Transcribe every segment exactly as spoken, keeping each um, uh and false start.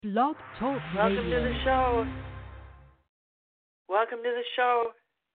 Blog Talk Welcome to Radio. the show. Welcome to the show.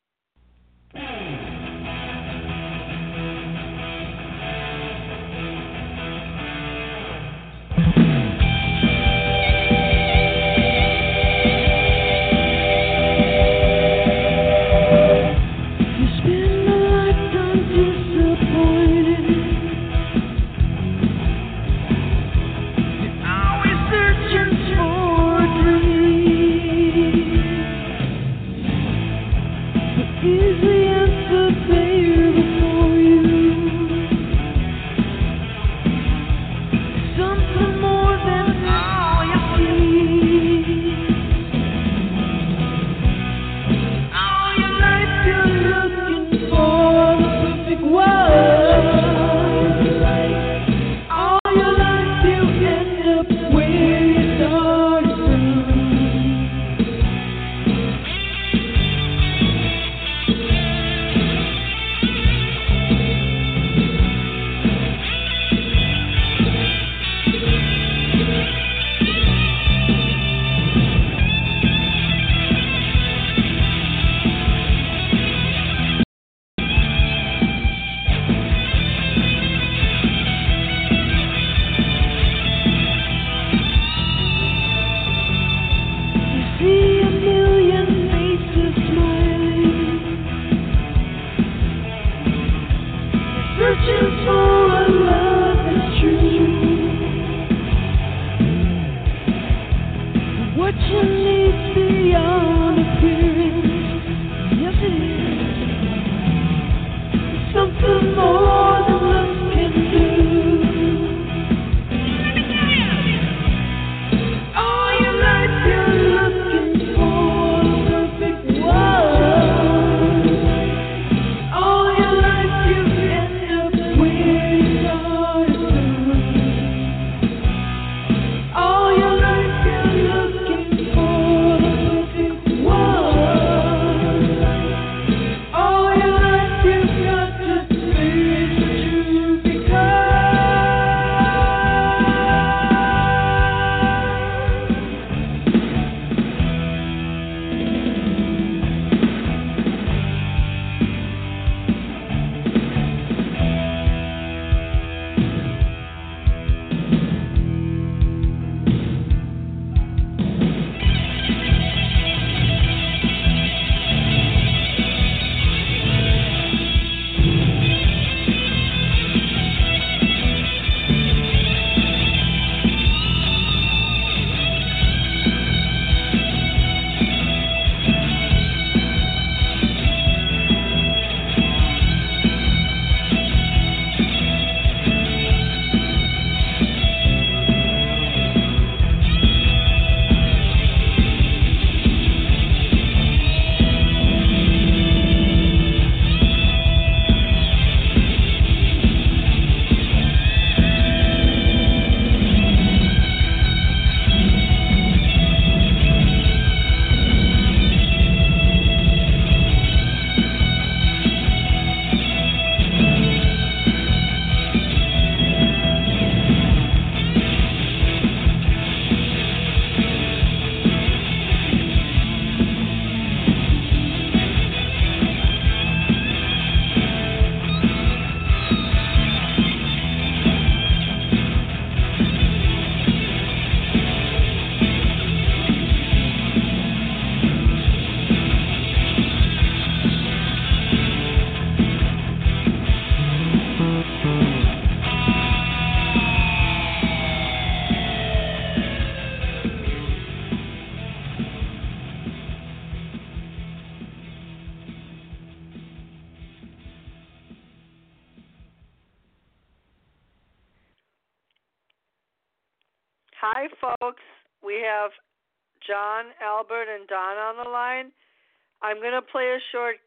Hi, folks. We have John, Albert, and Don on the line. I'm going to play a short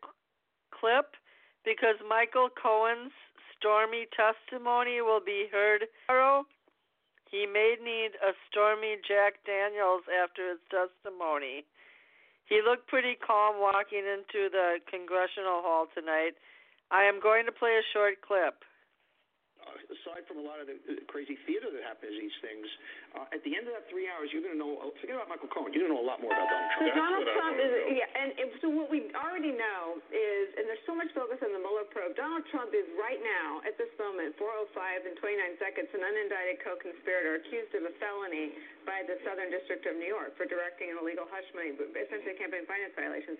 clip because Michael Cohen's stormy testimony will be heard tomorrow. He may need a stormy Jack Daniels after his testimony. He looked pretty calm walking into the congressional hall tonight. I am going to play a short clip. aside from a lot of the crazy theater that happens at these things, uh, at the end of that three hours, you're going to know, forget about Michael Cohen, you're going to know a lot more about Donald Trump. So Donald Trump is, yeah, and if, so what we already know is, and there's so much focus on the Mueller probe, Donald Trump is right now, at this moment, four oh five and twenty-nine seconds, an unindicted co-conspirator accused of a felony by the Southern District of New York for directing an illegal hush money, essentially campaign finance violations.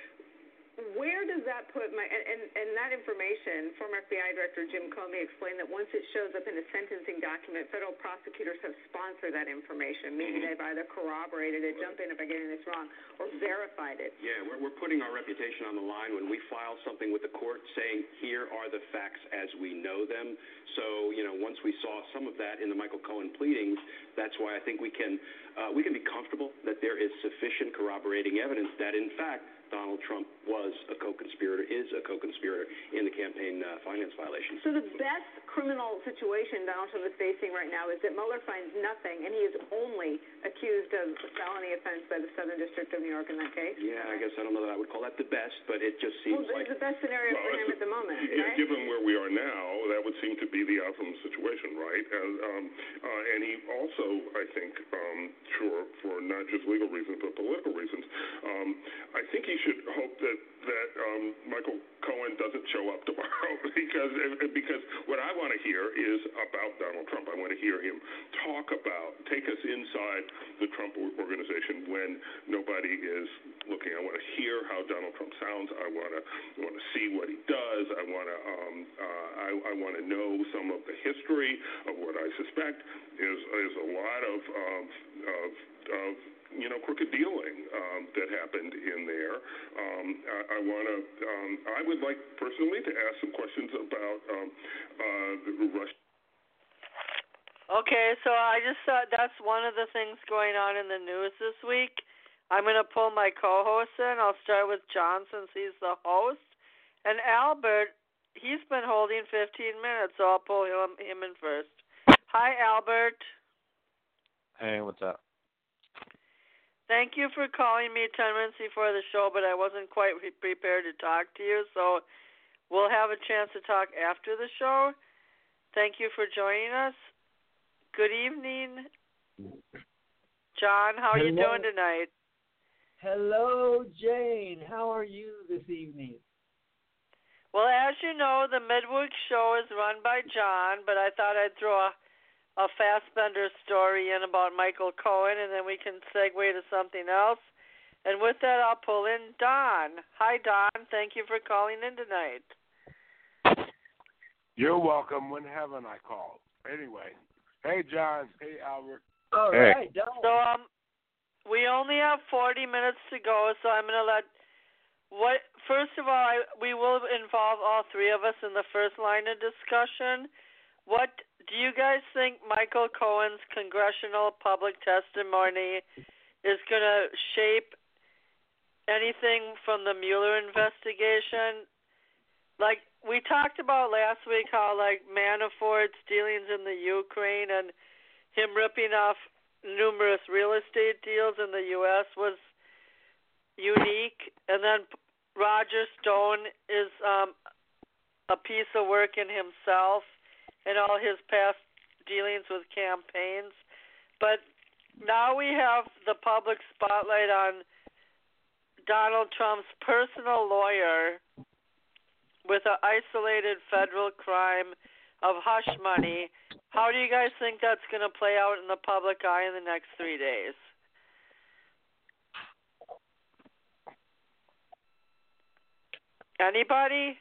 Where does that put my, and, and, and that information, former F B I Director Jim Comey explained that once it shows up in a sentencing document, federal prosecutors have sponsored that information, meaning they've either corroborated it, jump in if I'm getting this wrong, or verified it. Yeah, we're, we're putting our reputation on the line when we file something with the court saying, here are the facts as we know them. So, you know, once we saw some of that in the Michael Cohen pleadings, that's why I think we can, uh, we can be comfortable that there is sufficient corroborating evidence that, in fact, Donald Trump was a co-conspirator, is a co-conspirator in the campaign uh, finance violations. So the best criminal situation Donald Trump is facing right now is that Mueller finds nothing, and he is only accused of a felony offense by the Southern District of New York in that case? Yeah, I guess I don't know that I would call that the best, but it just seems well, like... Well, it's the best scenario well, for him at the moment, yeah, right? Given where we are now, that would seem to be the optimum situation, right? And, um, uh, and he also, I think, um, sure, for not just legal reasons, but political reasons, um, I think he should hope that that um, Michael Cohen doesn't show up tomorrow because because what I want to hear is about Donald Trump. I want to hear him talk about, take us inside the Trump organization when nobody is looking. I want to hear how Donald Trump sounds. I want to want to see what he does. I want to um, uh, I, I want to know some of the history of what I suspect is is a lot of of, of, of you know, crooked dealing um, that happened in there. Um, I, I want to, um, I would like personally to ask some questions about um, uh, the Russia. Okay, so I just thought that's one of the things going on in the news this week. I'm going to pull my co-host in. I'll start with John since he's the host. And Albert, he's been holding fifteen minutes, so I'll pull him, him in first. Hi, Albert. Hey, what's up? Thank you for calling me ten minutes before the show, but I wasn't quite pre- prepared to talk to you, so we'll have a chance to talk after the show. Thank you for joining us. Good evening. John, how are Hello. you doing tonight? Hello, Jane. How are you this evening? Well, as you know, the midweek show is run by John, but I thought I'd throw a a Fassbender story in about Michael Cohen, and then we can segue to something else. And with that, I'll pull in Don. Hi, Don. Thank you for calling in tonight. You're welcome. When haven't I called? Anyway. Hey, John. Hey, Albert. All hey. right, Don. So um, we only have forty minutes to go, so I'm going to let... What? First of all, I, we will involve all three of us in the first line of discussion. What do you guys think Michael Cohen's congressional public testimony is going to shape anything from the Mueller investigation? Like we talked about last week how like Manafort's dealings in the Ukraine and him ripping off numerous real estate deals in the U S was unique. And then Roger Stone is um, a piece of work in himself, and all his past dealings with campaigns. But now we have the public spotlight on Donald Trump's personal lawyer with an isolated federal crime of hush money. How do you guys think that's going to play out in the public eye in the next three days? Anybody?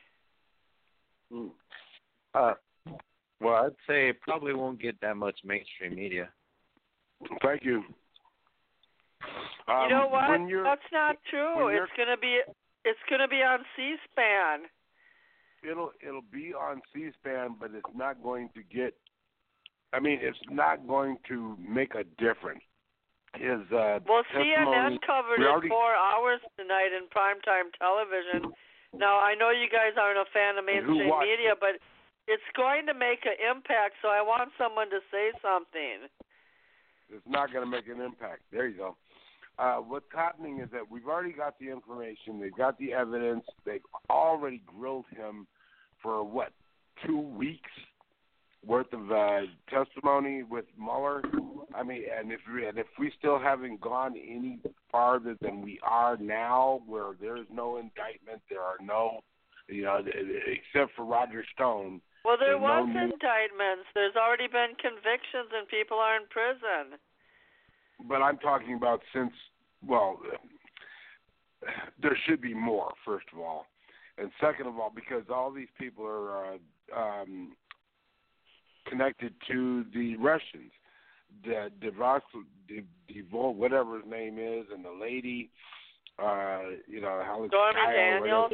Uh, well, I'd say it probably won't get that much mainstream media. Thank you. Um, you know what? That's not when true. you're- It's gonna be it's gonna be on C-SPAN. It'll it'll be on C-SPAN, but it's not going to get. I mean, it's not going to make a difference. His uh, well, testimony, C N N covered we it already, four hours tonight in primetime television. Now, I know you guys aren't a fan of mainstream media, but it's going to make an impact, so I want someone to say something. It's not going to make an impact. There you go. Uh, what's happening is that we've already got the information. They've got the evidence. They've already grilled him for, what, two weeks? worth of uh, testimony with Mueller. I mean, and if we, and if we still haven't gone any farther than we are now, where there's no indictment, there are no, you know, except for Roger Stone. Well, there was no indictments. There's already been convictions, and people are in prison. But I'm talking about since, well, there should be more, first of all. And second of all, because all these people are uh, um, connected to the Russians, the Devos, Devol, whatever his name is, and the lady, uh, you know, Alex Stormy Kyle, Daniels.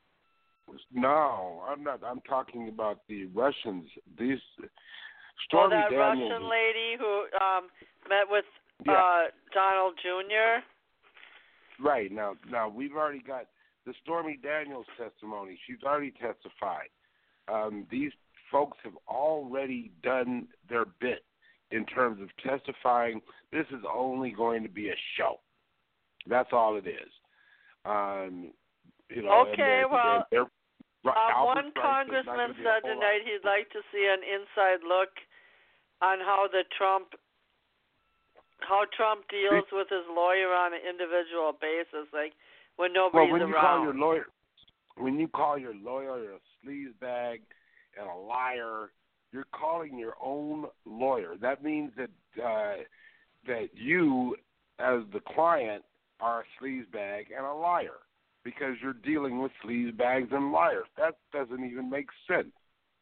No, I'm not. I'm talking about the Russians. These Oh, Stormy that Daniels. Russian lady who um, met with Yeah. uh, Donald Junior Right. Now, now we've already got the Stormy Daniels testimony. She's already testified. Um, these folks have already done their bit in terms of testifying. This is only going to be a show. That's all it is. Um, you know, Okay, and they're, well, they're, they're, uh, Albert one Price is not congressman gonna be a said whole lot. tonight he'd like to see an inside look on how the Trump, how Trump deals with his lawyer on an individual basis, like when nobody's well, when you around. call your lawyer, when you call your lawyer a sleazebag and a liar, you're calling your own lawyer. That means that uh, that you, as the client, are a sleazebag and a liar because you're dealing with sleazebags and liars. That doesn't even make sense.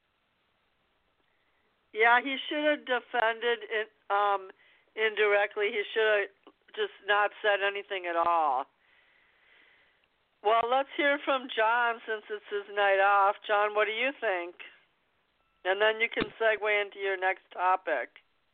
Yeah, he should have defended it um, indirectly. He should have just not said anything at all. Well, let's hear from John since it's his night off. John, what do you think? And then you can segue into your next topic.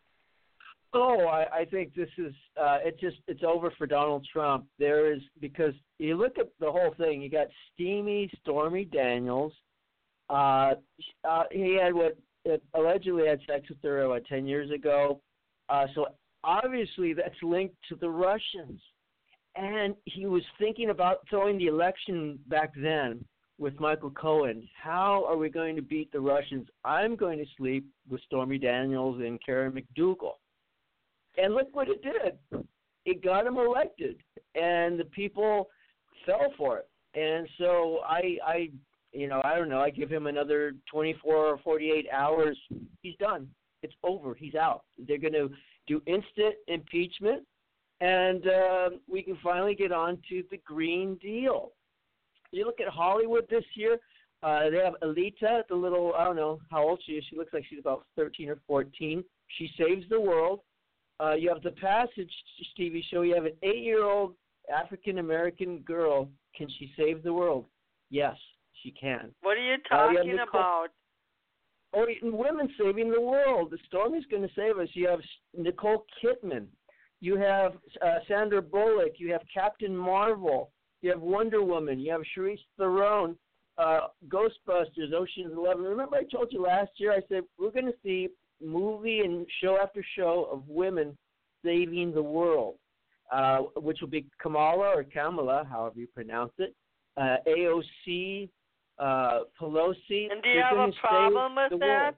Oh, I, I think this is uh, it. Just it's over for Donald Trump. There is because you look at the whole thing. You got steamy Stormy Daniels. Uh, uh, he had what uh, allegedly had sex with her what ten years ago. Uh, so obviously that's linked to the Russians. And he was thinking about throwing the election back then with Michael Cohen. How are we going to beat the Russians? I'm going to sleep with Stormy Daniels and Karen McDougal. And look what it did. It got him elected, and the people fell for it. And so I, I, you know, I don't know. I give him another twenty-four or forty-eight hours. He's done. It's over. He's out. They're going to do instant impeachment, and uh, we can finally get on to the Green Deal. You look at Hollywood this year. Uh, they have Alita, the little, I don't know how old she is. She looks like she's about thirteen or fourteen. She saves the world. Uh, you have The Passage T V show. You have an eight-year-old African-American girl. Can she save the world? Yes, she can. What are you Uh, you talking have Nicole- about? Oh, women saving the world. The Stormy's going to save us. You have Nicole Kidman. You have uh, Sandra Bullock. You have Captain Marvel. You have Wonder Woman. You have Charlize Theron. Uh, Ghostbusters, Ocean's Eleven. Remember I told you last year, I said we're going to see movie and show after show of women saving the world, uh, which will be Kamala or Kamala, however you pronounce it, uh, A O C, uh, Pelosi. And do you They're have gonna a problem save with the that? world.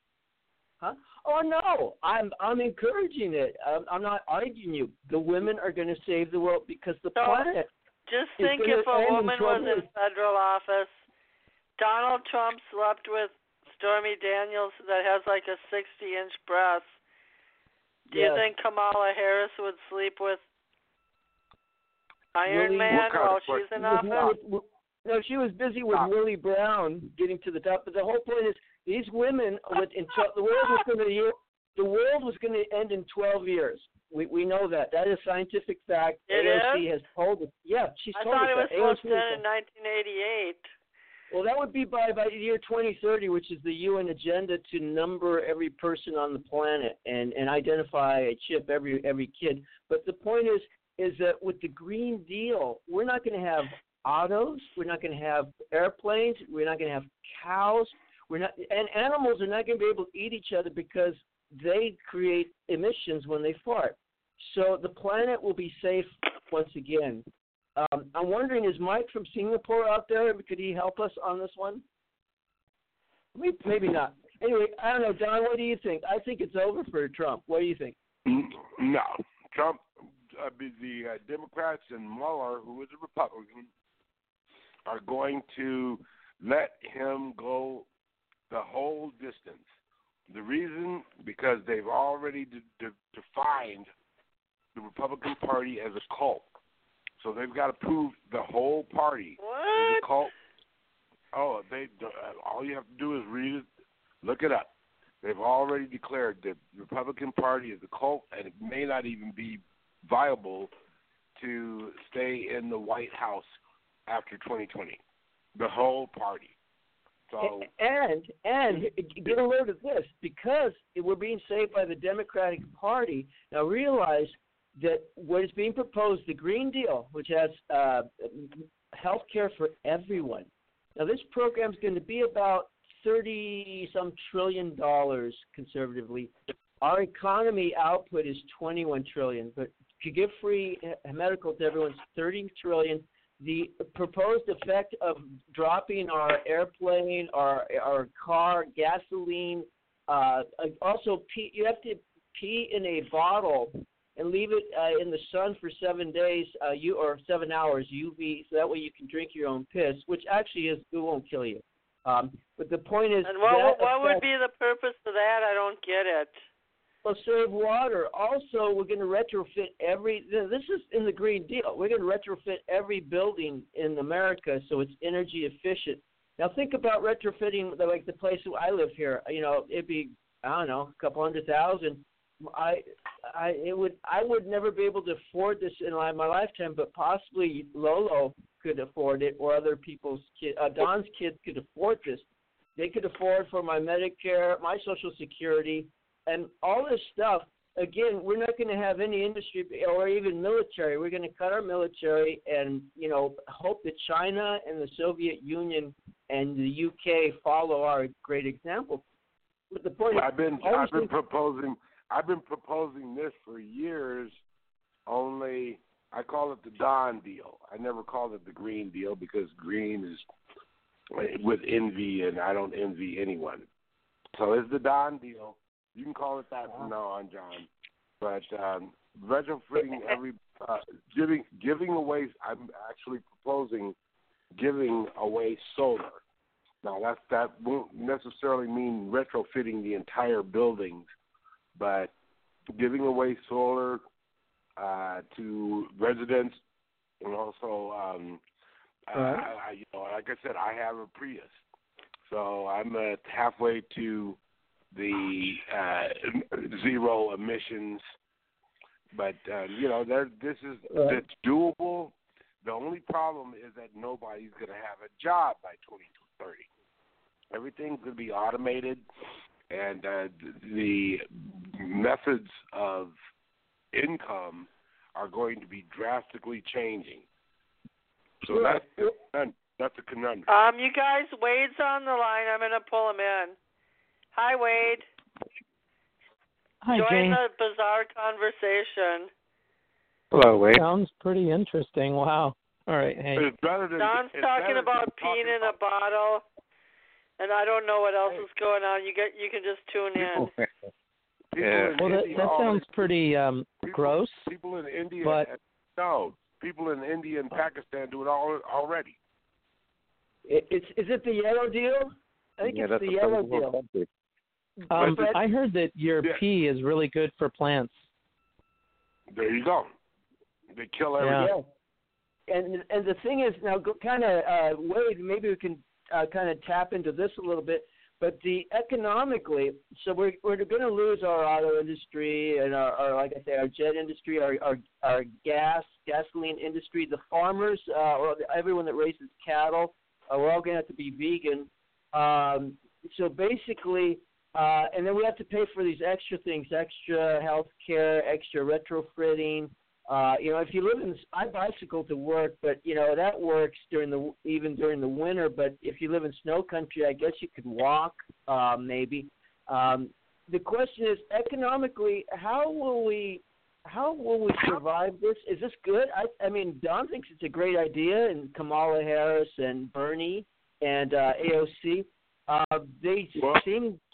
Huh? Oh no, I'm I'm encouraging it. I'm, I'm not arguing you. The women are going to save the world because the So, planet. Just is think gonna if a end in woman was twelve in years. federal office, Donald Trump slept with Stormy Daniels that has like a sixty-inch breast. Do you Yes. think Kamala Harris would sleep with Iron Willie- Man What kind while of she's in With- office? with- with- no, she was busy with Stop. Willie Brown getting to the top. But the whole point is, these women, with, in twelve, the world was going to the world was going to end in twelve years. We we know that. That is scientific fact. It A O C is? has told us. Yeah, she's I told thought us it was that. supposed A O C to has end in nineteen eighty-eight. Well, that would be by, by the year twenty thirty, which is the U N agenda to number every person on the planet and, and identify a chip every every kid. But the point is, is that with the Green Deal, we're not going to have autos, we're not going to have airplanes, we're not going to have cows, we're not, and animals are not going to be able to eat each other because they create emissions when they fart. So the planet will be safe once again. Um, I'm wondering, is Mike from Singapore out there? Could he help us on this one? Maybe, maybe not. Anyway, I don't know, Don. What do you think? I think it's over for Trump. What do you think? No, Trump, uh, the uh, Democrats and Mueller, who is a Republican, are going to let him go the whole distance. The reason, because they've already de- de- defined the Republican Party as a cult. So they've got to prove the whole party what? is a cult. Oh, they uh, all you have to do is read it, look it up. They've already declared that the Republican Party is a cult, and it may not even be viable to stay in the White House after twenty twenty. The whole party. So and and get a load of this, because we're being saved by the Democratic Party. Now realize that what is being proposed, the Green Deal, which has uh, health care for everyone. Now this program is going to be about thirty some trillion dollars conservatively. Our economy output is twenty-one trillion, but to give free medical to everyone is thirty trillion. The proposed effect of dropping our airplane, our our car, gasoline, uh, also pee, you have to pee in a bottle and leave it uh, in the sun for seven days, uh, you or seven hours U V, so that way you can drink your own piss, which actually is it won't kill you. Um, but the point is, and what that what effect, would be the purpose of that? I don't get it. Well, save water. Also, we're going to retrofit every. This is in the Green Deal. We're going to retrofit every building in America so it's energy efficient. Now, think about retrofitting the, like the place where I live here. You know, it'd be I don't know, a couple hundred thousand. I, I, it would. I would never be able to afford this in my lifetime, but possibly Lolo could afford it, or other people's kids. Uh, Don's kids could afford this. They could afford for my Medicare, my Social Security. And all this stuff, again, we're not going to have any industry or even military. We're going to cut our military and, you know, hope that China and the Soviet Union and the U K follow our great example. But the point I've been is, I've been proposing I've been proposing this for years. Only I call it the Don deal. I never called it the Green Deal because green is with envy, and I don't envy anyone. So it's the Don deal. You can call it that from now on, John. But um, retrofitting every uh, giving giving away. I'm actually proposing giving away solar. Now that that won't necessarily mean retrofitting the entire buildings, but giving away solar uh, to residents, and also, um, uh, I, I, you know, like I said, I have a Prius, so I'm uh, halfway to the uh, zero emissions, but uh, you know, there. This is right. It's doable. The only problem is that nobody's going to have a job by twenty thirty. Everything's going to be automated, and uh, the methods of income are going to be drastically changing. So that's that's a conundrum. Um, you guys, Wade's on the line. I'm going to pull him in. Hi, Wade. Hi, Join Jane. the bizarre conversation. Hello, Wade. Sounds pretty interesting. Wow. All right. Hey. It's better than, Don's it's talking better about than peeing talking in a about, bottle, and I don't know what else Hey. is going on. You get, you can just tune in. people Yeah. in Well, that, India that sounds already- pretty um, people, gross. People in India, but- no, people in India and Pakistan do it all, already. it, it's is it the yellow deal? I think yeah, it's that's the a yellow third world deal. country. Um, But- I heard that your Yeah. pee is really good for plants. There you go. They kill Yeah. everything. Yeah. And and the thing is, now kind of uh, Wade, maybe we can uh, kind of tap into this a little bit. But the economically, so we're we're going to lose our auto industry and our, our like I say, our jet industry, our our, our gas gasoline industry, the farmers, uh, or everyone that raises cattle, uh, we're all going to have to be vegan. Um, so basically, uh, and then we have to pay for these extra things, extra health care, extra retrofitting. Uh, you know, if you live in, I bicycle to work, but you know that works during the even during the winter. But if you live in snow country, I guess you could walk, uh, maybe. Um, the question is, economically, how will we, how will we survive this? Is this good? I, I mean, Don thinks it's a great idea, and Kamala Harris and Bernie and uh, A O C, uh, they Well, seem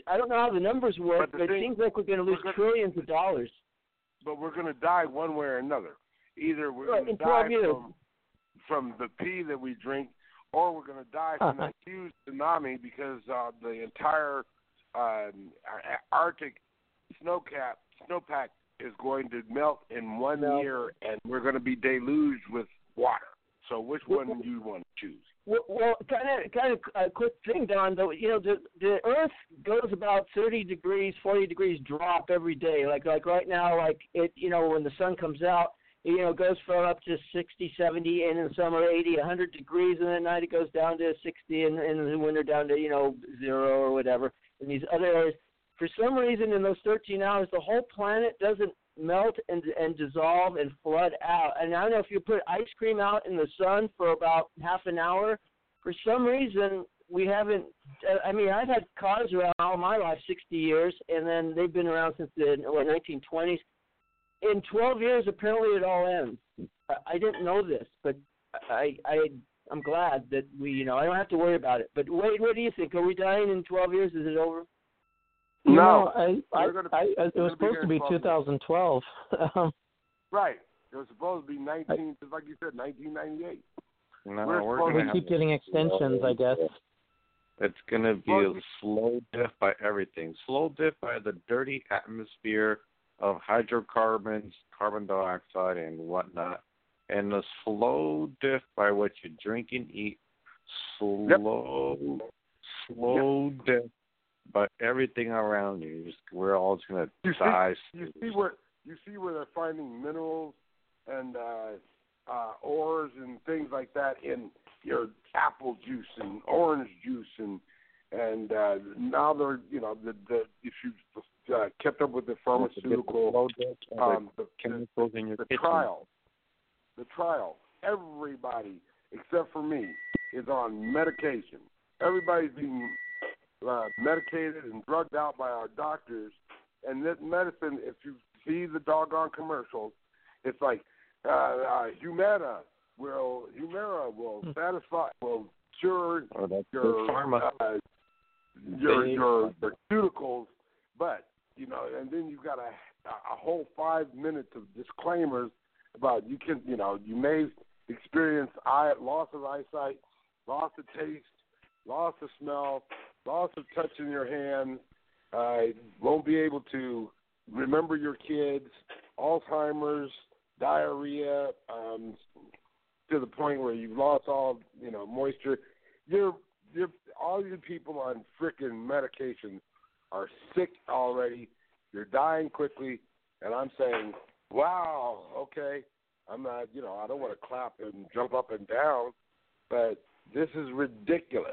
I don't know how the numbers work, But the but, it thing- seems like we're going to lose we're gonna- trillions of dollars. But we're going to die one way or another. Either we're Right, going in to twelve die years. from, from the pee that we drink, or we're going to die from Uh-huh. that huge tsunami because uh, the entire um, Arctic snowcap snowpack is going to melt in one Melt. year, and we're going to be deluged with water. So which Well, one do you want to choose? Well, well, kind of, kind of a quick thing, Don. Though, you know, the the Earth goes about thirty degrees, forty degrees drop every day. Like like right now, like it, you know, when the sun comes out, you know, it goes from up to sixty, seventy, and in the summer eighty, a hundred degrees, and at night it goes down to sixty, and, and in the winter down to, you know, zero or whatever. In these other areas, for some reason, in those thirteen hours, the whole planet doesn't melt and and dissolve and flood out. And I don't know if you put ice cream out in the sun for about half an hour, for some reason we haven't. I mean, I've had cars around all my life, sixty years, and then they've been around since the what, nineteen twenties. In twelve years, apparently it all ends. I, I didn't know this, but I I I'm glad that we, you know, I don't have to worry about it. But Wade, what do you think? Are we dying in twelve years? Is it over? You No, know, I, I, we're gonna- I, I, it we're was gonna be supposed here to in be twelve years. two thousand twelve. um, Right. It was supposed to be nineteen, just like you said, nineteen ninety-eight. No, We're we're supposed gonna we have keep getting extensions, I guess. It's going to be Well, a slow death by everything. Slow death by the dirty atmosphere of hydrocarbons, carbon dioxide, and whatnot. And a slow death by what you drink and eat. Slow, slow death by everything around you. Just, we're all just going You to see- die. You see where you see where they're finding minerals and uh, uh, ores and things like that in your apple juice and orange juice and and uh, now they're you know the the if you uh, kept up with the pharmaceutical Slow death by um, the the, chemicals in your the kitchen. trial the trial everybody except for me is on medication. Everybody's being uh, medicated and drugged out by our doctors. And this medicine, if you see the doggone commercials, it's like uh, uh, Humana will Humira will satisfy, will cure Oh, that's your the pharma. uh, your Big your your cuticles, but you know, and then you've got a a whole five minutes of disclaimers about you can you know you may experience eye loss of eyesight, loss of taste, loss of smell, loss of touch in your hand. Uh, won't be able to remember your kids, Alzheimer's, diarrhea, um, to the point where you've lost all, you know, moisture. You're, you're, all you people on frickin' medication are sick already. You're dying quickly, and I'm saying, wow, okay. I'm not, you know, I don't want to clap and jump up and down, but this is ridiculous.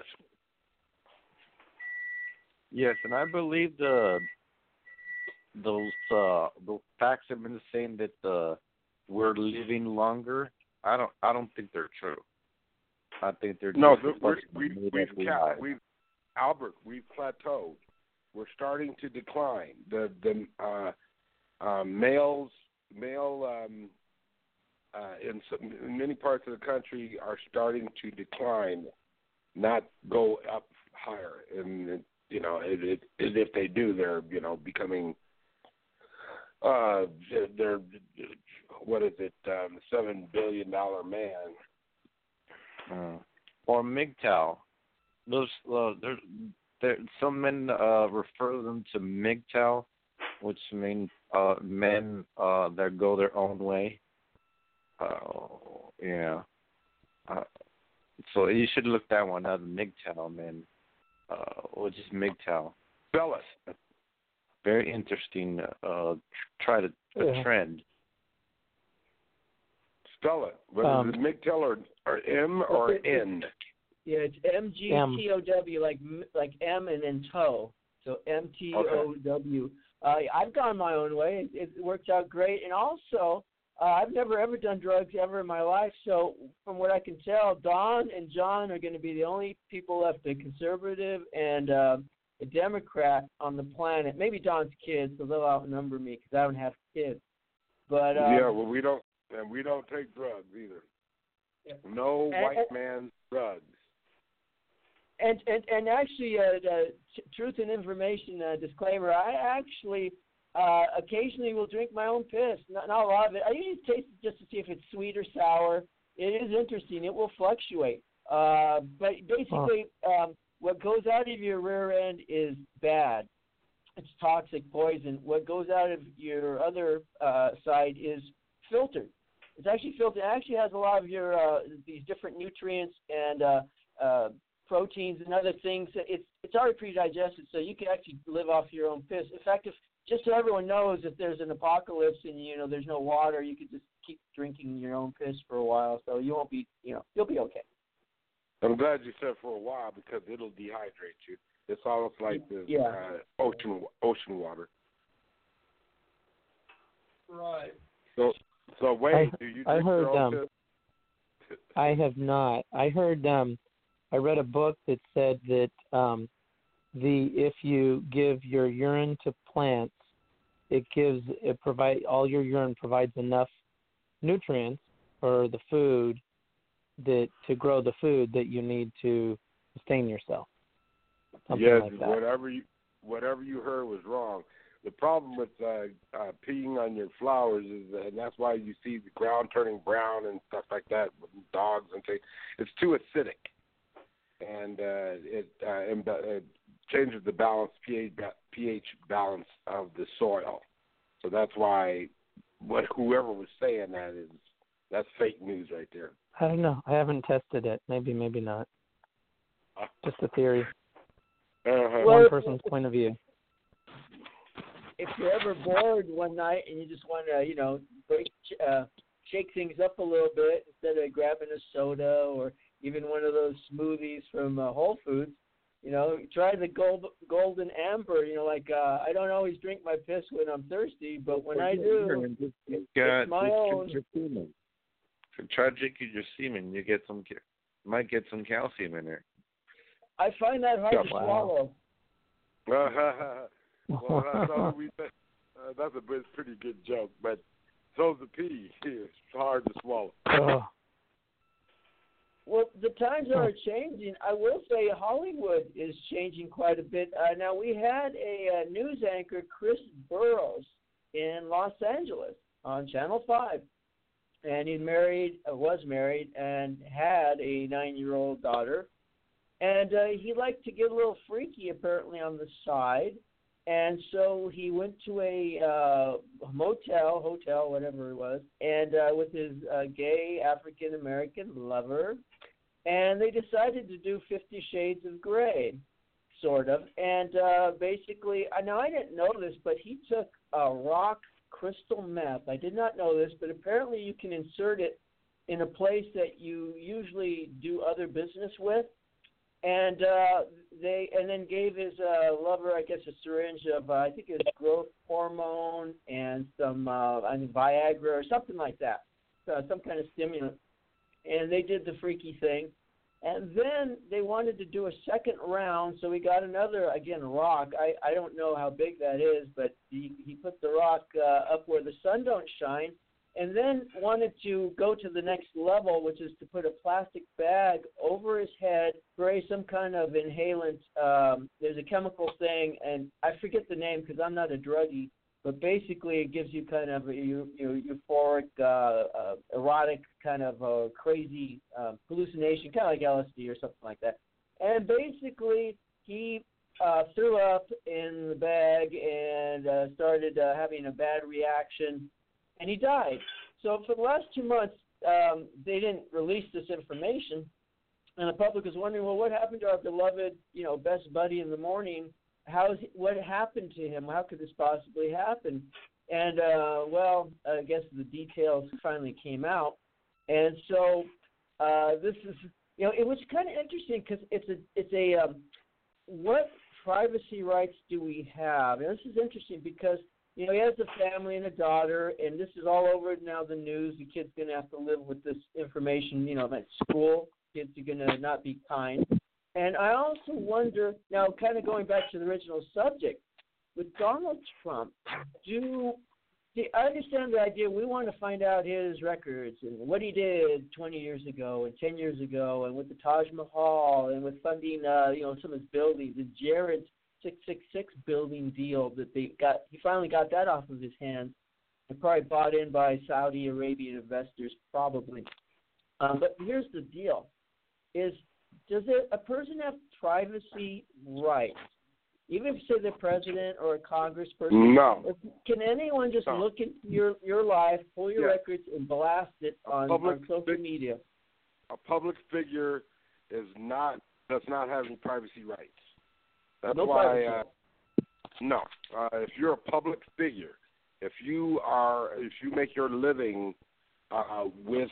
Yes, and I believe the those uh those facts have been saying that uh we're living longer. I don't I don't think they're true. I think they're No, just the, we're, fucking we, made we've up ca- lies. we've Albert, we've plateaued. We're starting to decline. The the uh, uh, males male um, uh, in, some, in many parts of the country are starting to decline, not go up higher. And you know, it, it, if they do, they're you know becoming uh, they're what is it, um, seven billion dollar man. Uh, or M G T O W. Those uh, there's there, some men uh, refer them to M G T O W, which means uh, men uh, that go their own way. Uh, yeah. Uh, so you should look that one up, M G T O W, man. Uh, which is M G T O W. Spell it. Very interesting. Uh, try to a Yeah. trend. Spell it. Whether Um, it's M G T O W or, or M or N. Yeah, it's M G T O W, like like M and then toe. So M T O W. Uh, I've gone my own way. It, it works out great. And also, uh, I've never ever done drugs ever in my life. So from what I can tell, Don and John are going to be the only people left, a conservative and uh, a Democrat on the planet. Maybe Don's kids, so they'll outnumber me because I don't have kids. But um, yeah, well, we don't, and we don't take drugs either. Yeah. No And- white and- man's drugs. and, and and actually, uh, the t- truth and information uh, disclaimer. I actually uh, occasionally will drink my own piss. Not, not a lot of it. I usually taste it just to see if it's sweet or sour. It is interesting. It will fluctuate. Uh, but basically, um, what goes out of your rear end is bad. It's toxic poison. What goes out of your other uh, side is filtered. It's actually filtered. It actually has a lot of your uh, these different nutrients and uh, uh, proteins and other things. It's it's already pre-digested, so you can actually live off your own piss. In fact, if just so everyone knows, if there's an apocalypse and you know there's no water, you could just keep drinking your own piss for a while, so you won't be, you know, you'll be okay. I'm glad you said for a while because it'll dehydrate you. It's almost like the yeah. uh, ocean ocean water. Right. So so wait, I, do you I drink heard your own um, piss? I have not. I heard um, I read a book that said that um, the if you give your urine to plants, it gives it provide all your urine provides enough nutrients for the food that to grow the food that you need to sustain yourself. Something Yes, like that. whatever you whatever you heard was wrong. The problem with uh, uh, peeing on your flowers is, uh, and that's why you see the ground turning brown and stuff like that with dogs and things. It's too acidic, and uh, it, uh, imba- it changes the balance pH pH balance of the soil. So that's why what whoever was saying that is that's fake news right there. I don't know. I haven't tested it. Maybe, maybe not. Just a theory. Uh-huh. Well, One person's point of view. If you're ever bored one night and you just want to, you know, break, uh, shake things up a little bit instead of grabbing a soda or even one of those smoothies from uh, Whole Foods, you know, try the gold, golden amber. You know, like uh, I don't always drink my piss when I'm thirsty, but when I do, Just, it's uh, my just own. drink your semen. Try drinking your semen. You get some, might get some calcium in there. I find that hard to Wow. swallow. Well, that's, all we, uh, that's a bit, pretty good joke, but so's the pee. It's hard to swallow. Oh. Well, the times are changing. I will say Hollywood is changing quite a bit. Uh, now, we had a, uh news anchor, Chris Burrows, in Los Angeles on Channel five. And he married, uh, was married, and had a nine-year-old daughter. And uh, he liked to get a little freaky, apparently, on the side. And so he went to a uh, motel, hotel, whatever it was, and uh, with his uh, gay African-American lover. And they decided to do Fifty Shades of Grey, sort of. And uh, basically, now I didn't know this, but he took a rock crystal meth. I did not know this, but apparently you can insert it in a place that you usually do other business with. And uh, they and then gave his uh, lover, I guess, a syringe of uh, I think it was growth hormone and some uh, I mean, Viagra or something like that, uh, some kind of stimulant. And they did the freaky thing. And then they wanted to do a second round, so we got another, again, rock. I, I don't know how big that is, but he, he put the rock uh, up where the sun don't shine, and then wanted to go to the next level, which is to put a plastic bag over his head, spray some kind of inhalant. Um, there's a chemical thing, and I forget the name because I'm not a druggie, but basically it gives you kind of a you, you, euphoric, uh, uh, erotic, kind of a crazy uh, hallucination, kind of like L S D or something like that. And basically he uh, threw up in the bag and uh, started uh, having a bad reaction, and he died. So for the last two months, um, they didn't release this information, and the public was wondering, well, what happened to our beloved, you know, best buddy in the morning? How is he, what happened to him? How could this possibly happen? And uh, well, I guess the details finally came out, and so uh, this is, you know, it was kind of interesting because it's a it's a um, what privacy rights do we have? And this is interesting because, you know, he has a family and a daughter, and this is all over now the news. The kid's going to have to live with this information, you know, at school. Kids are going to not be kind. And I also wonder, now kind of going back to the original subject, with Donald Trump, do See, I understand the idea. We want to find out his records and what he did twenty years ago and ten years ago, and with the Taj Mahal and with funding, uh, you know, some of his buildings, the Jared six six six building deal that they got. He finally got that off of his hands, and probably bought in by Saudi Arabian investors, probably. Um, but here's the deal: is does it, a person have privacy rights? Even if you say the president or a congressperson, no. Can anyone just no. look at your, your life, pull your yeah. records, and blast it on, on social fig- media? A public figure is not does not have any privacy rights. That's no why. privacy. Uh, no, uh, if you're a public figure, if you are, if you make your living uh, with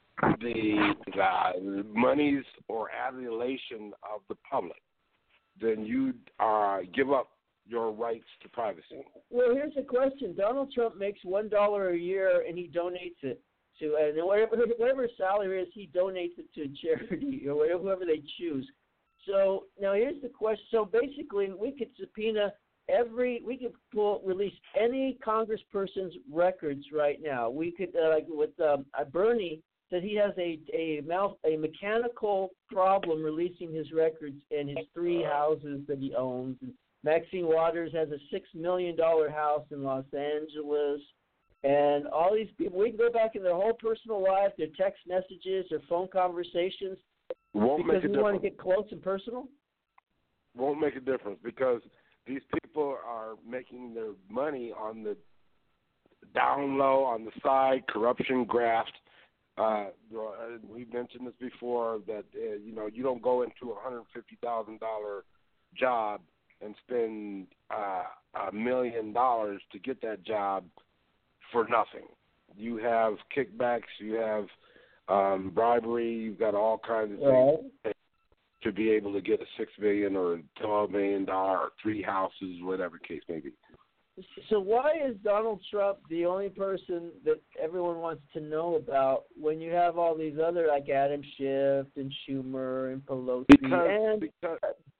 the, the monies or adulation of the public, then you uh, give up your rights to privacy. Well, here's the question. Donald Trump makes one dollar a year, and he donates it to, and whatever, whatever his salary is, he donates it to charity or whatever, whoever they choose. So now here's the question. So basically, we could subpoena every, we could pull, release any congressperson's records right now. We could, uh, like with um, uh, Bernie, that he has a a, mal, a mechanical problem releasing his records in his three houses that he owns. And Maxine Waters has a six million dollar house in Los Angeles, and all these people. We can go back in their whole personal life, their text messages, their phone conversations, Won't because make a we want to difference. get close and personal. Won't make a difference because these people are making their money on the down low, on the side, corruption, graft. Uh, we've mentioned this before that uh, you know you don't go into a one hundred fifty thousand dollar job and spend uh, a million dollars to get that job for nothing. You have kickbacks, you have um, bribery, you've got all kinds of Right. things to be able to get a six million or a twelve million dollar or three houses, whatever the case may be. So why is Donald Trump the only person that everyone wants to know about when you have all these other like Adam Schiff and Schumer and Pelosi? Because and because,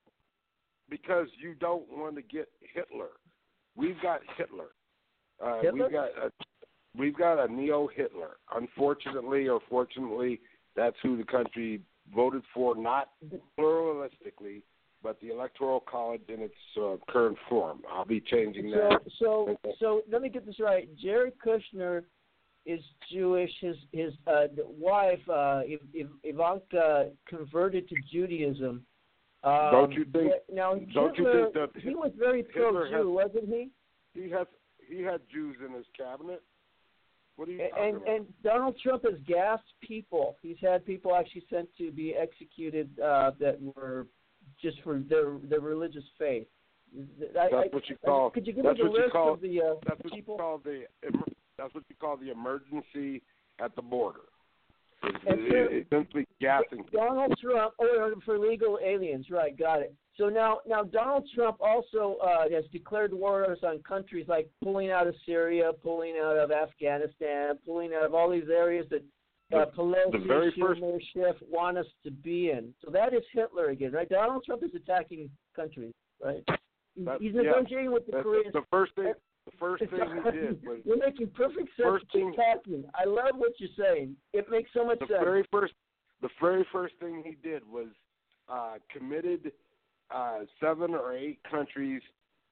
because you don't want to get Hitler. We've got Hitler. Uh, Hitler? We've got a, we've got a neo-Hitler. Unfortunately or fortunately, that's who the country voted for, not pluralistically, but the Electoral College in its uh, current form. I'll be changing so, that. so, so let me get this right. Jared Kushner is Jewish. His his uh, wife, uh, Ivanka, converted to Judaism. Um, don't you think? Now, don't Hitler, you think that he was very pro-Jew, has, wasn't he? He has he had Jews in his cabinet. What are you talking and, about? and Donald Trump has gassed people. He's had people actually sent to be executed uh, that were just for their their religious faith. I, that's I, what you call. Could you give that's me the what you list call. of the uh, that's what people? you call the. That's what you call the emergency at the border. It's, And so, it's simply gassing. Donald Trump, oh, for illegal aliens, right? Got it. So now, now Donald Trump also uh, has declared wars on countries like pulling out of Syria, pulling out of Afghanistan, pulling out of all these areas that uh, Pelosi, the very Schumer, Schiff want us to be in. So that is Hitler again, right? Donald Trump is attacking countries, right? That, He's yeah, negotiating with the that's Koreans. The first thing, the first thing he did was You're making perfect sense. first thing, attacking. I love what you're saying. It makes so much the sense. very first, the very first thing he did was uh, committed uh, seven or eight countries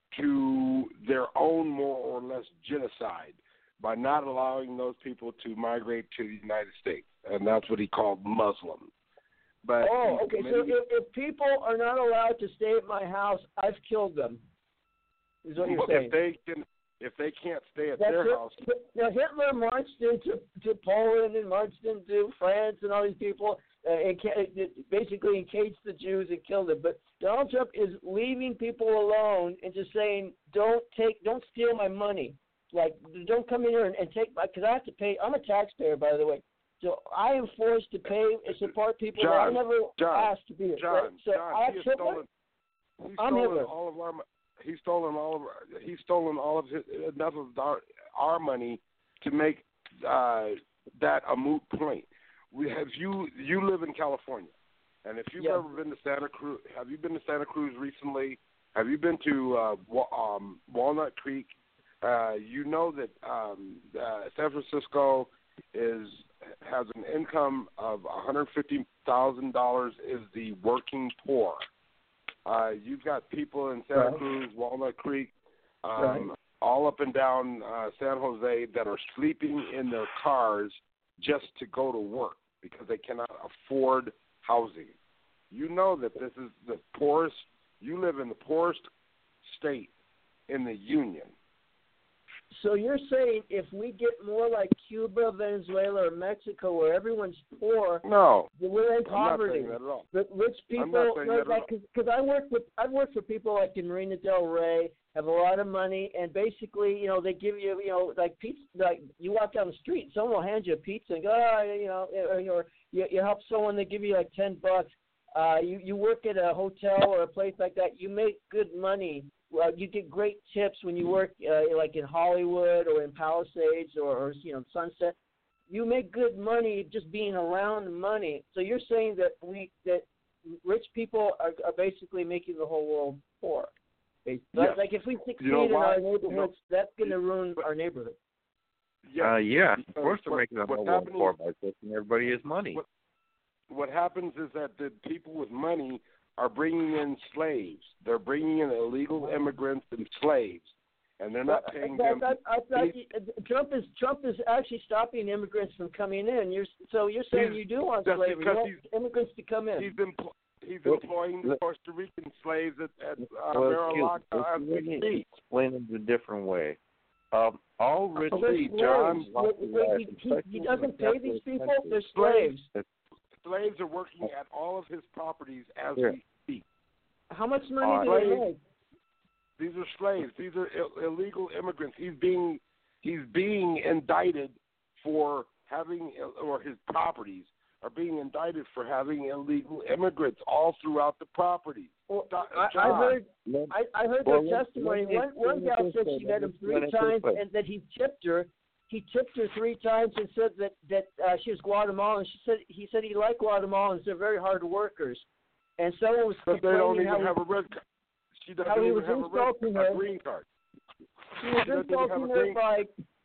to their own more or less genocide by not allowing those people to migrate to the United States, and that's what he called Muslim. But oh, okay. So committed, if, if people are not allowed to stay at my house, I've killed them. Is what you're well, saying? if they can, if they can't stay at That's their it. house, Now Hitler marched into to Poland and marched into France and all these people, uh, and ca- basically encaged the Jews and killed them. But Donald Trump is leaving people alone and just saying, "Don't take, don't steal my money. Like, don't come in here and, and take my, because I have to pay. I'm a taxpayer, by the way, so I am forced to pay and support people John, that I never John, asked to be. John, right? So John, I he has Hitler, stolen, he's I'm stolen Hitler. all of our. He's stolen all of. He's stolen all of his, enough of our, our money to make uh, that a moot point. We have you. You live in California, and if you've Yeah. ever been to Santa Cruz, have you been to Santa Cruz recently? Have you been to uh, Wa- um, Walnut Creek? Uh, you know that um, uh, San Francisco is has an income of one hundred fifty thousand dollars is the working poor. Uh, you've got people in Santa Right. Cruz, Walnut Creek, um, Right. all up and down uh, San Jose that are sleeping in their cars just to go to work because they cannot afford housing. You know that this is the poorest. You live in the poorest state in the union. So you're saying if we get more like Cuba, Venezuela, or Mexico, where everyone's poor, No, then we're in I'm not poverty. saying that at all. But rich people, I'm not saying that at like, all. because I work with, I've worked for people like in Marina Del Rey, have a lot of money, and basically, you know, they give you, you know, like pizza, like you walk down the street, someone will hand you a pizza and go, oh, you know, or, or you, you help someone, they give you like ten bucks. Uh, you you work at a hotel or a place like that, you make good money. Well, you get great tips when you work uh, like in Hollywood or in Palisades or, or you know Sunset. You make good money just being around money. So you're saying that we that rich people are, are basically making the whole world poor. Like, Yes. like if we succeed You know in why? our You know- neighborhoods, that's going to ruin our neighborhood. Yes, Uh, yeah, of because course they're what- making the what's whole world happening- poor by taking everybody his money. What, what happens is that the people with money are bringing in slaves. They're bringing in illegal immigrants and slaves, and they're not paying I them. thought, I thought you, Trump is Trump is actually stopping immigrants from coming in. You're so you're saying He's- you do want that's slavery. You because want he's- immigrants to come in. He's empl- he's Well, employing the let- Costa Rican slaves at, at uh, Well, excuse Mar-a-Lago me, as let we me speak. explain it a different way. Um, all rich Oh, they're people, slaves. lots Wait, of wait, life, he, he, he especially in doesn't pay capitalist these people. countries. They're slaves. Slaves are working at all of his properties as Yeah. we speak. How much money Uh, do they slaves. make? These are slaves. These are Ill- illegal immigrants. He's being he's being indicted for having Ill- or his properties are being indicted for having illegal immigrants all throughout the property. Well, John, I, I heard Let- I, I heard Well, their let- testimony. let me One one explain gal it said this she way. met him Let me three explain it this times way. and that he tipped her. He tipped her three times and said that that uh, she was Guatemalan. She said he said he liked Guatemalans. They're very hard workers. And someone was But they don't complaining even how have a red card. She doesn't how he even was have a, red, insulting a her. green card. he was She doesn't even have insulting a her green by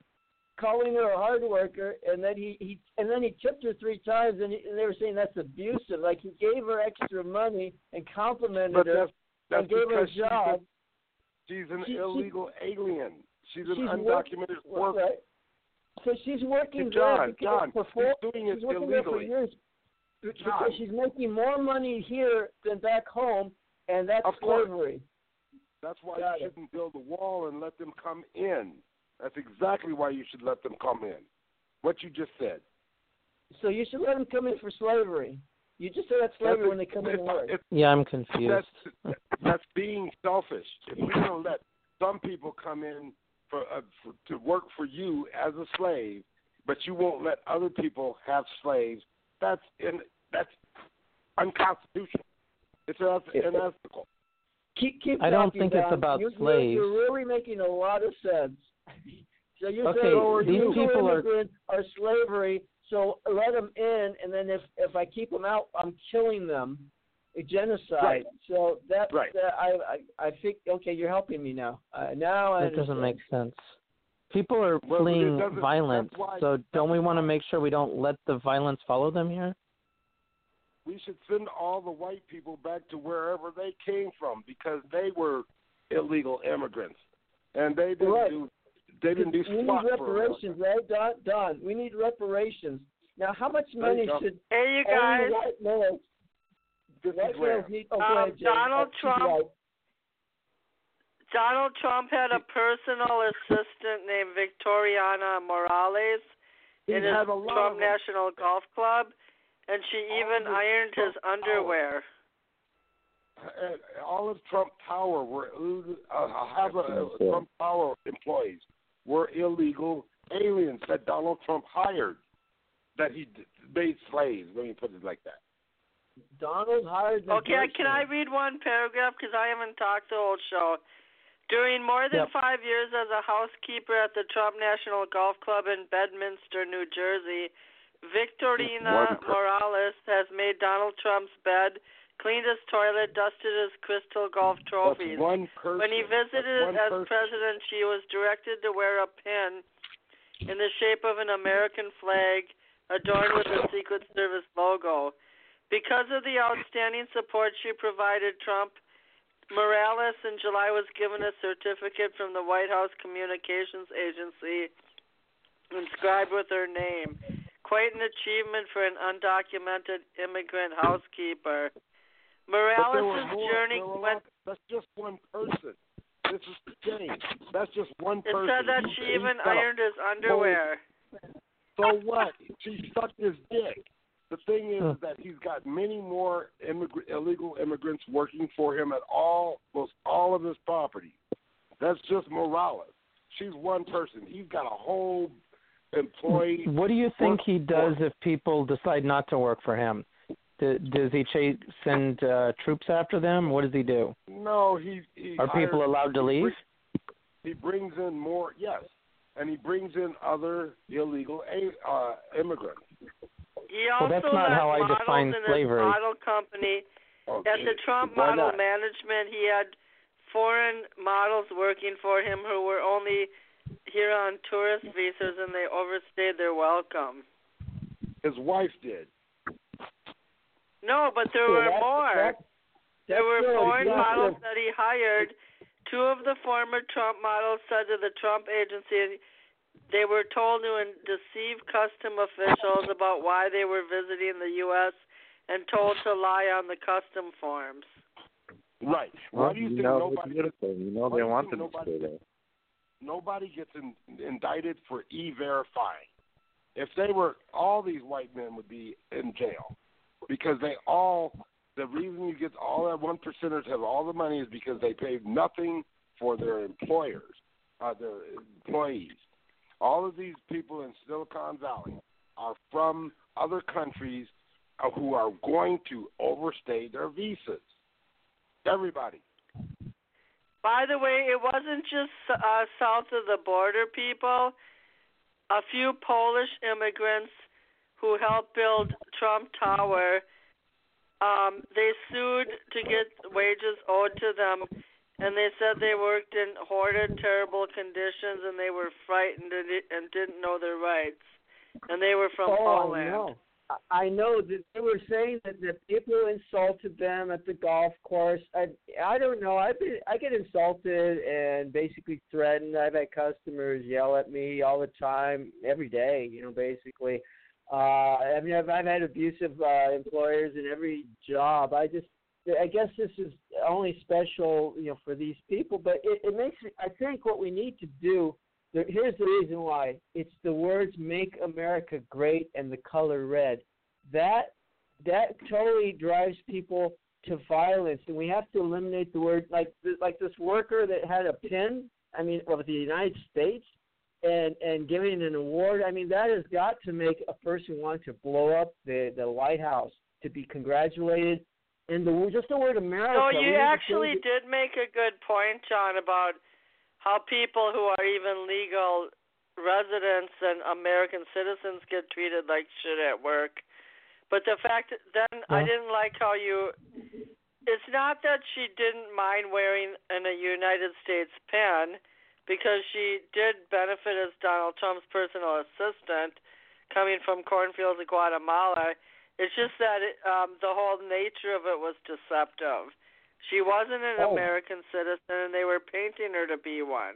calling her a hard worker, and then he, he and then he tipped her three times, and, he, and they were saying that's abusive. Like he gave her extra money and complimented But her that's, that's and gave her a because job. she's, a, she's an She- she- illegal alien. She's an She's undocumented work- worker. right? So she's working John, there because John, for four, she's doing it she's working there for illegally. years because John. she's making more money here than back home, and that's Of course. slavery. That's why Got you it. shouldn't build a wall and let them come in. That's exactly why you should let them come in. What you just said. So you should let them come in for slavery. You just said that's slavery That's when they come in it's, to work. it's, Yeah, I'm confused. that's, that's being selfish. If you're going to let some people come in for, uh, for to work for you as a slave, but you won't let other people have slaves, that's in, that's unconstitutional. It's unethical. Keep, keep I don't talking, think it's Don. about you, slaves. You're, you're really making a lot of sense. So you're Okay, saying these illegal people are- immigrants are slavery, so let them in, and then if if I keep them out, I'm killing them. A genocide. Right. So that, Right. that I, I I think okay, you're helping me now. Uh, now I That doesn't understand. make sense. People are Well, it fleeing doesn't- violence, that's why- so don't we that's want to why- make sure we don't let the violence follow them here? We should send all the white people back to wherever they came from because they were illegal immigrants, and they didn't Right. do they didn't do We need squat for reparations, right, Don? Don, we need reparations. Now, how much There money you go. should Hey, you only guys. white males? This White is where males need. Oh, go Um, ahead, Jay. Donald Uh, keep Trump- right. Donald Trump had a personal assistant named Victoriana Morales he in his had a lot Trump of them. National Golf Club, and she All even of his ironed his Trump underwear. Uh, all of Trump Tower were uh, half of Trump Tower employees were illegal aliens that Donald Trump hired, that he d- made slaves. Let me put it like that. Donald hired them. Okay, can I personally. read one paragraph because I haven't talked the whole show? During more than Yep. five years as a housekeeper at the Trump National Golf Club in Bedminster, New Jersey, Victorina Wonderful. Morales has made Donald Trump's bed, cleaned his toilet, dusted his crystal golf trophies. That's one person. When he visited as person. president, she was directed to wear a pin in the shape of an American flag adorned with the Secret Service logo. Because of the outstanding support she provided Trump, Morales in July was given a certificate from the White House Communications Agency inscribed with her name. Quite an achievement for an undocumented immigrant housekeeper. Morales' journey went... That's just one person. This is the thing. That's just one it person. It said that he, she even ironed his underwear. So what? She sucked his dick. The thing is that he's got many more immig- illegal immigrants working for him at all, most all of his property. That's just Morales. She's one person. He's got a whole employee. What do you think he does if people decide not to work for him? D- does he chase, send uh, troops after them? What does he do? No, he. he Are people hires, allowed to he leave? Brings, he brings in more, yes, and he brings in other illegal uh, immigrants. He also well, that's not had how I models define in slavery. his model company. Okay. At the Trump Why Model not? Management, he had foreign models working for him who were only here on tourist visas, and they overstayed their welcome. His wife did. No, but there Yeah, were that's, more. That's, there were good. foreign yeah. models that he hired. Two of the former Trump models said to the Trump agency they were told to deceive custom officials about why they were visiting the U S and told to lie on the custom forms. Right. Well, Why do you, you think know, nobody? it's beautiful. You know, they want them to stay there. Nobody gets in, indicted for e-verifying. If they were, all these white men would be in jail because they all. The reason you get all that one percenters have all the money is because they paid nothing for their employers, uh, their employees. All of these people in Silicon Valley are from other countries uh, who are going to overstay their visas. Everybody. By the way, it wasn't just uh, south of the border people. A few Polish immigrants who helped build Trump Tower, um, they sued to get wages owed to them, and they said they worked in horrid, terrible conditions, and they were frightened and, and didn't know their rights. And they were from oh, Poland. I know. I know that they were saying that, that people insulted them at the golf course. I I don't know. I been I get insulted and basically threatened. I've had customers yell at me all the time, every day. You know, basically. Uh, I mean, I've I've had abusive uh, employers in every job. I just I guess this is only special, you know, for these people. But it, it makes me. I think what we need to do. Here's the reason why. It's the words "Make America Great" and the color red. That that totally drives people to violence, and we have to eliminate the word like like this worker that had a pin. I mean, of the United States, and and giving an award. I mean, that has got to make a person want to blow up the the White House to be congratulated. And the just the word America. No, you actually did make a good point, John, about how people who are even legal residents and American citizens get treated like shit at work. But the fact that then yeah. I didn't like how you – it's not that she didn't mind wearing an, a United States pin because she did benefit as Donald Trump's personal assistant coming from cornfields of Guatemala. It's just that it, um, the whole nature of it was deceptive. She wasn't an oh. American citizen, and they were painting her to be one.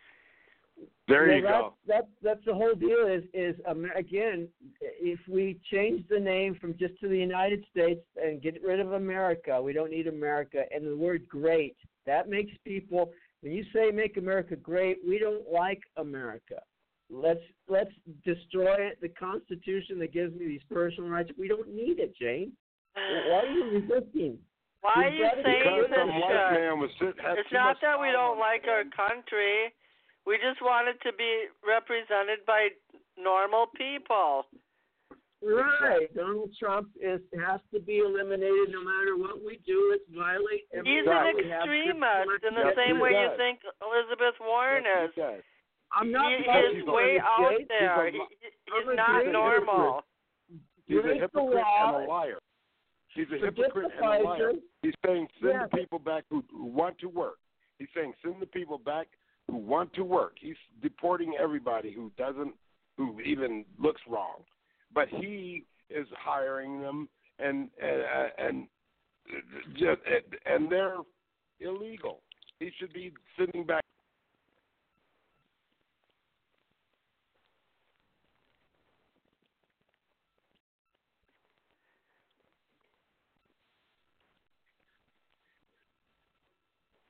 There well, you that, go. That, that's the whole deal is, is um, again, if we change the name from just to the United States and get rid of America, we don't need America, and the word great, that makes people, when you say make America great, we don't like America. Let's let's destroy it, the Constitution that gives me these personal rights. We don't need it, Jane. Why are you resisting? Why are you saying this shit? It's not that we don't like our country. We just want it to be represented by normal people. Right. Donald Trump is has to be eliminated no matter what we do. It's violate every He's an extremist in the same way you think Elizabeth Warren is. I'm not. He is way out there. He, he's not normal. He's a hypocrite and a liar. He's a Forget hypocrite the and a liar. Pfizer. He's saying send Yeah. the people back who, who want to work. He's saying send the people back who want to work. He's deporting everybody who doesn't, who even looks wrong. But he is hiring them, and and and just and they're illegal. He should be sending back